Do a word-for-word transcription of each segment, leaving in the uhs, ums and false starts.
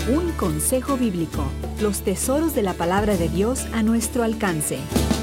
Un consejo bíblico, los tesoros de la palabra de Dios a nuestro alcance.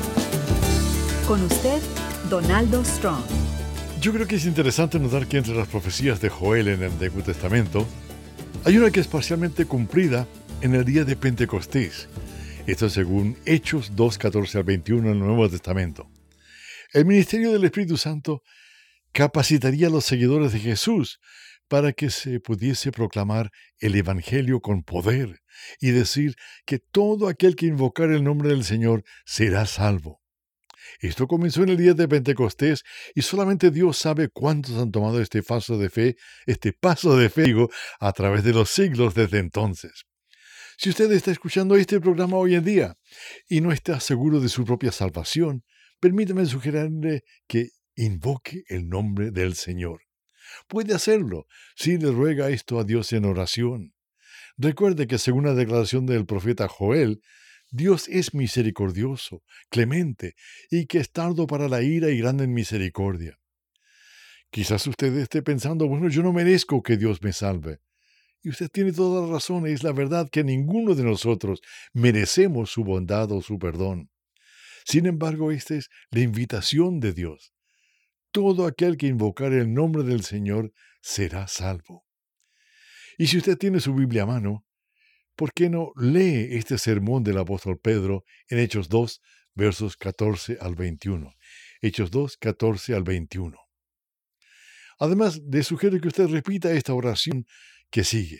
Con usted, Donaldo Strong. Yo creo que es interesante notar que entre las profecías de Joel en el Antiguo Testamento, hay una que es parcialmente cumplida en el día de Pentecostés. Esto según Hechos dos, catorce al veintiuno en el Nuevo Testamento. El ministerio del Espíritu Santo capacitaría a los seguidores de Jesús para que se pudiese proclamar el Evangelio con poder y decir que todo aquel que invocar el nombre del Señor será salvo. Esto comenzó en el día de Pentecostés y solamente Dios sabe cuántos han tomado este paso de fe, este paso de fe, digo, a través de los siglos desde entonces. Si usted está escuchando este programa hoy en día y no está seguro de su propia salvación, permítame sugerirle que invoque el nombre del Señor. Puede hacerlo si le ruega esto a Dios en oración. Recuerde que según la declaración del profeta Joel, Dios es misericordioso, clemente, y que es tardo para la ira y grande en misericordia. Quizás usted esté pensando, bueno, yo no merezco que Dios me salve. Y usted tiene toda la razón, es la verdad que ninguno de nosotros merecemos su bondad o su perdón. Sin embargo, esta es la invitación de Dios. Todo aquel que invocare el nombre del Señor será salvo. Y si usted tiene su Biblia a mano, ¿por qué no lee este sermón del apóstol Pedro en Hechos dos, versos catorce al veintiuno? Hechos dos, catorce al veintiuno. Además, le sugiero que usted repita esta oración que sigue.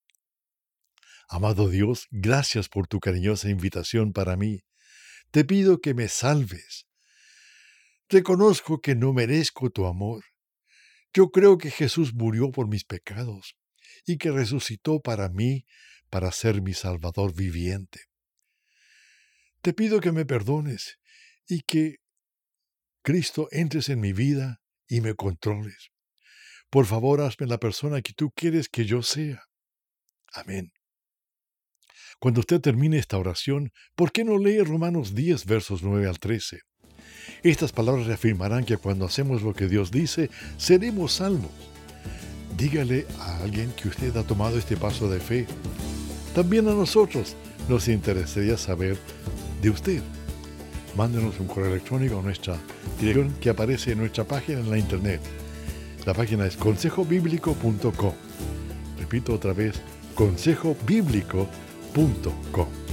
Amado Dios, gracias por tu cariñosa invitación para mí. Te pido que me salves. Reconozco que no merezco tu amor. Yo creo que Jesús murió por mis pecados y que resucitó para mí, para ser mi Salvador viviente. Te pido que me perdones y que Cristo entres en mi vida y me controles. Por favor, hazme la persona que tú quieres que yo sea. Amén. Cuando usted termine esta oración, ¿por qué no lee Romanos diez, versos nueve al trece? Estas palabras reafirmarán que cuando hacemos lo que Dios dice, seremos salvos. Dígale a alguien que usted ha tomado este paso de fe. También a nosotros nos interesaría saber de usted. Mándenos un correo electrónico a nuestra dirección que aparece en nuestra página en la internet. La página es consejo bíblico punto com. Repito otra vez, consejo bíblico punto com.